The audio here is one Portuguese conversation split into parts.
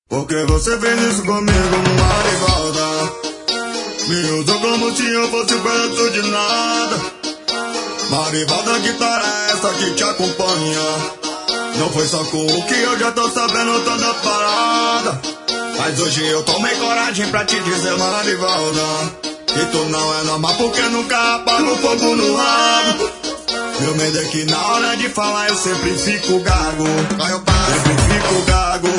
Por que você fez isso comigo, Marivalda? Me usou como se eu fosse perto de nada. Marivalda, que cara é essa que te acompanha? Não foi só com o que eu já tô sabendo toda parada. Mas hoje eu tomei coragem pra te dizer, Marivalda, que tu não é normal porque nunca apaga o fogo no rabo. Meu medo é que na hora de falar eu sempre fico gago. Sempre fico gago.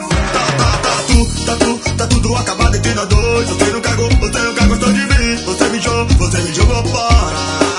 Tá tudo acabado entre nós dois. Você nunca gostou de mim. Você me jogou fora.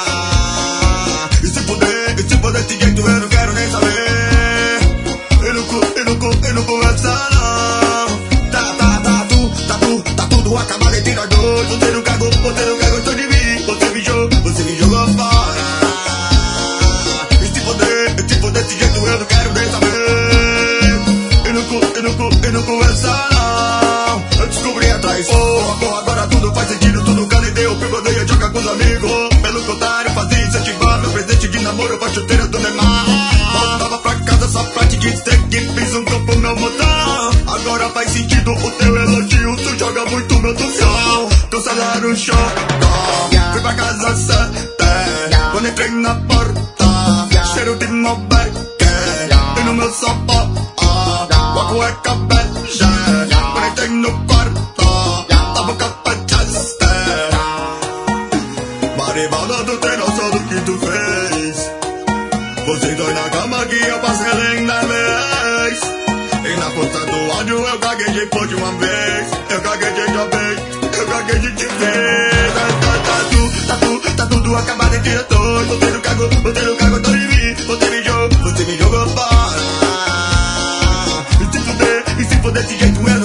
E se for desse jeito eu não quero nem saber. Eu não conversa não. Tá tudo acabado entre nós dois. Você nunca gostou de mim. Você me jogou fora. E se for desse jeito eu não quero nem saber. Eu não conversa não. Eu descobri a traição. Agora tudo faz sentido, tudo calideu. Eu odeio jogar com os amigos. Pelo contrário, fazia incentivar meu presente de namoro pra chuteira do Neymar. Voltava pra casa só pra te dizer que fiz um campo meu motor. Agora faz sentido o teu elogio. Tu joga muito meu tução. Teu salário show. Fui pra casa santa. Quando entrei na porta, cheiro de Malbec. E no meu sofá, com a cueca beija. Quando entrei no quarto, tava com a Manchester. Marivalda, tu tem noção do que tu fez. Você dói na cama que eu passei linda vez. E na força do áudio eu gaguejei por de uma vez. Eu gaguejei de uma vez, eu gaguejei de vez. Tá tudo acabado entre nós dois. Você nunca gostou de mim. Você me jogou fora. E se for desse jeito eu